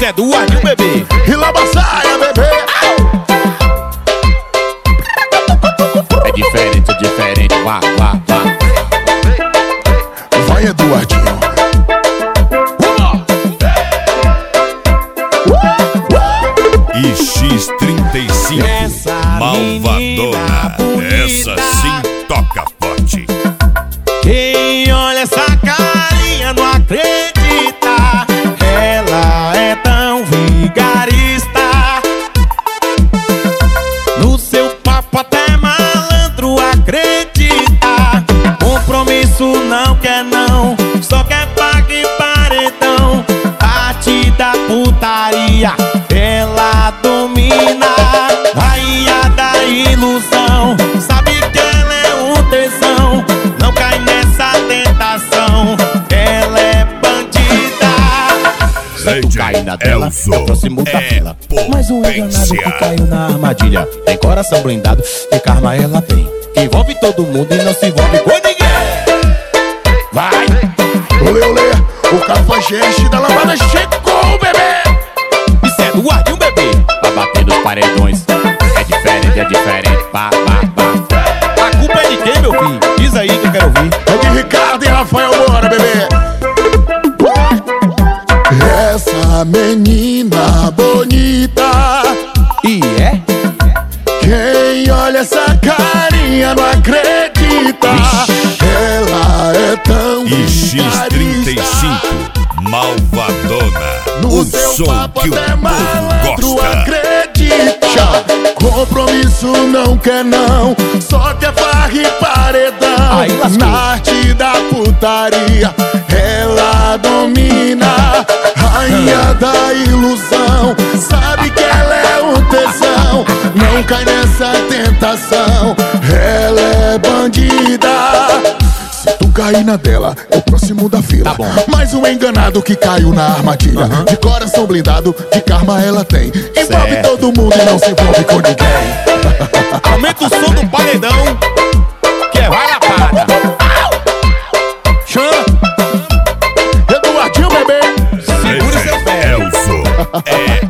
é do Ardinho, bebê. E Lamaçaia, bebê. É diferente, vá. Vai, Eduardinho. E X35, malvadona. Essa sim toca forte. Quem olha essa carinha não acredita. Ela é tão vigarista. No seu papo até malandro acredita. Compromisso não quer não, só quer paga e paredão. Arte da putaria, ela domina. Rainha da ilusão, sabe que ela é um tesão. Não cai nessa tentação, ela é bandida. Se tu cair na tela, é o próximo da fila. Mas o enganado que caiu na armadilha tem coração blindado, e karma ela tem. Envolve todo mundo e não se envolve com ninguém. Vai! Olê, o cafajeste da lambada chegou, bebê. Isso é do Ardinho, bebê. Pra bater nos paredões. É diferente, vá. A culpa é de quem, meu filho? Diz aí que eu quero ouvir. É de Ricardo e Rafael, bora, bebê. Essa menina bonita. E é? Quem olha essa carinha não acredita. Ela é tão E X35, malvadona. no O seu som papo que o até povo malandro gosta. acredita. Compromisso não quer não, só quer farra e paredão. Aí lascou. Na arte da putaria, ela domina. Rainha da ilusão, sabe que ela é um tesão. Não cai nessa tentação, ela é bandida. Se tu cair na dela, é o próximo da fila. Tá bom. Mais um enganado que caiu na armadilha. De coração blindado, de karma ela tem. Envolve Certo. todo mundo e não se envolve com ninguém. Aumenta o som do paredão, que é vai na parada. Chama, Eduardinho, bebê. segura seu pé. Elzo é